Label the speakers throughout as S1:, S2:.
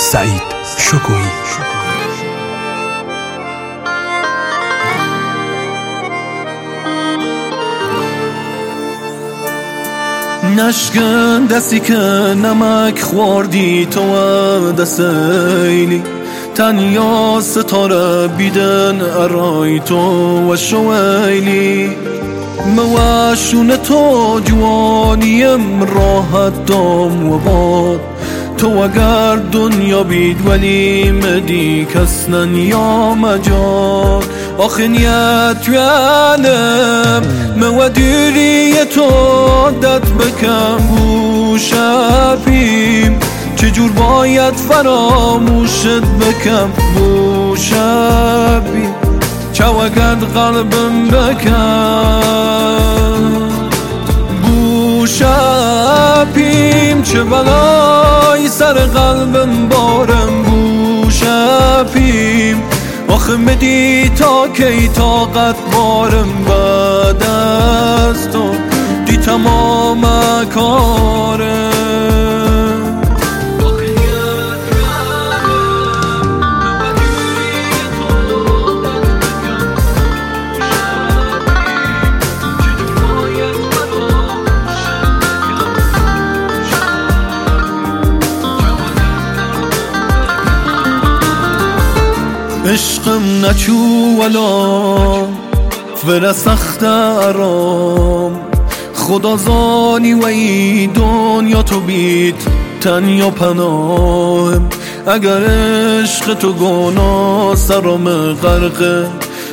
S1: سعید شکوهی.
S2: نشکن دستی که نمک خوردی تو دسیلی تنیا ستاره بیدن ارای تو و شویلی مواشون تو جوانیم راحت دام و باد تو اگر دنیا بید ولی مدی کس نیا مجاد آخه نیت یعنم مودیری تو دت بکم بوشبیم چجور باید فراموشت بکم بوشبیم چوگد قلبم بکم بوشبیم چه بلای سر قلبم بارم بوشبیم آخه مدی تا کی طاقت بارم بعد از تو دی تمام کارم عشقم نچو ولا ور سخت ارام خدا زانی و ای دنیا تو بیت تنیا پناهم اگر عشق تو گناه سرم غرق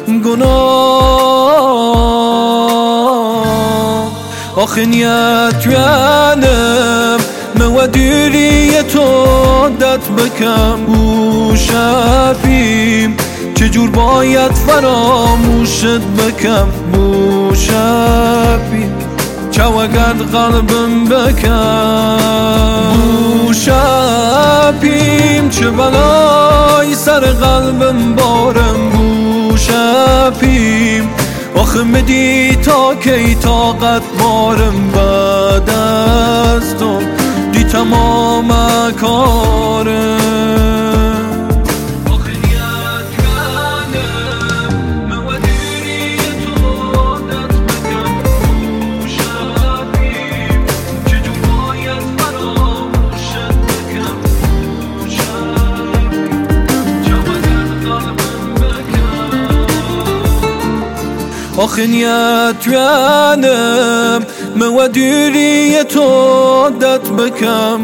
S2: گناه آخه نیت یعنم مودیری تو دت بکم بوشبیم چجور باید فراموشت بکم بوشبیم چوگد قلبم بکم بوشبیم چه بلای سر قلبم بارم بوشبیم آخه مدی تا کی طاقت بارم بعد از تو دی تمام کارم آخه نیت یعنم مودیری تو دت بکم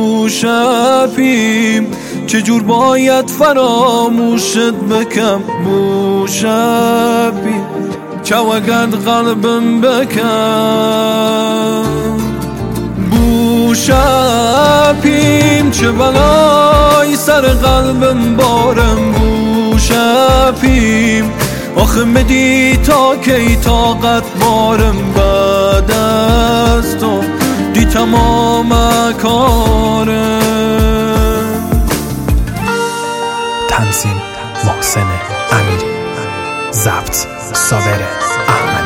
S2: بوشبیم چجور باید فراموشت بکم بوشبیم چوگد قلبم بکم بوشبیم چه بلای سر قلبم بارم بوشبیم آخه مدی تا کی طاقت بارم بعد از تو دی تمام کارم.
S1: تنظیم محسن امیری، ضبط صابر احمد.